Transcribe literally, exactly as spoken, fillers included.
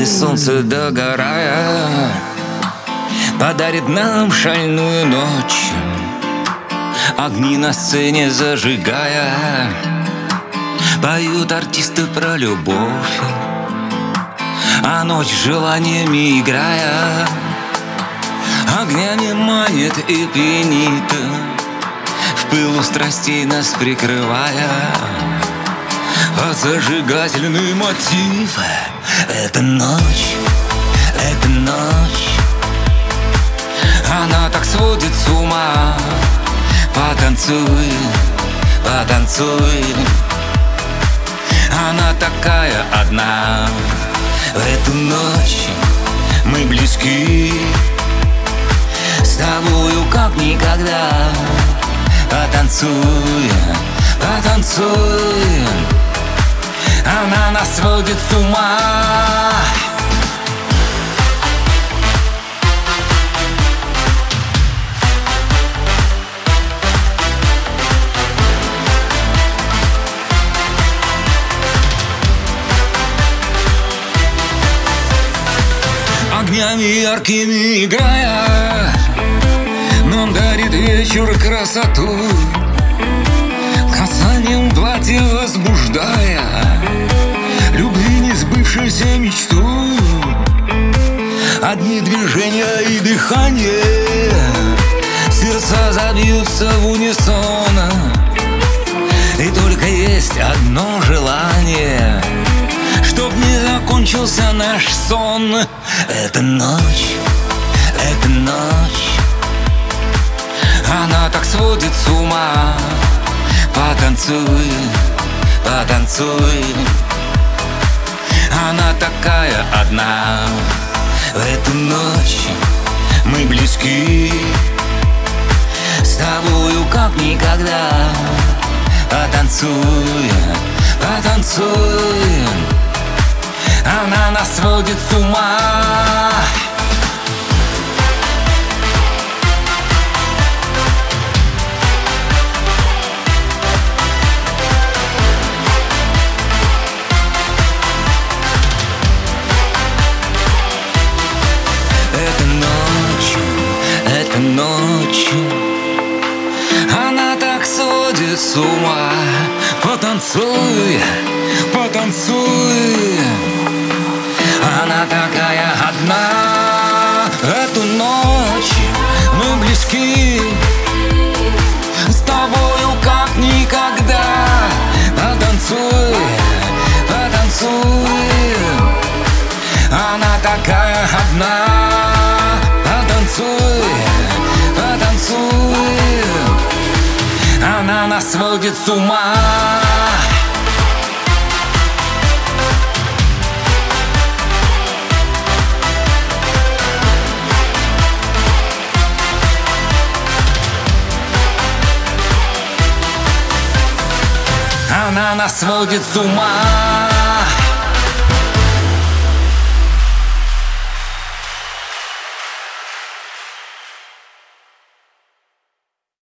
без солнца догорая, подарит нам шальную ночь, огни на сцене зажигая. Поют артисты про любовь, а ночь желаниями играя, огнями манит и пьянит, в пылу страстей нас прикрывая. А зажигательный мотив — это ночь, это ночь. Она так сводит с ума. Потанцуй, потанцуй. Она такая одна. В эту ночь мы близки, с тобою как никогда. Потанцуй, потанцуй. Она нас сводит с ума. Огнями яркими играя, нам дарит вечер красоту, касанием платья возбуждая любви несбывшуюся мечту. Одни движения и дыхание, сердца забьются в унисон, и только есть одно желание, чтоб не закончился наш сон. Это ночь, это ночь. Она так сводит с ума. Потанцуй, потанцуй. Она такая одна. В эту ночь мы близки, с тобою как никогда. Потанцуй, потанцуй. Она нас сводит с ума. Это ночью, это ночью. Она так сводит с ума. Потанцуй, потанцуй. Она такая одна. Эту ночь мы близки, с тобою как никогда. Потанцуй, потанцуй. Она такая одна. Потанцуй, потанцуй. Она нас сводит с ума. Она нас сводит с ума.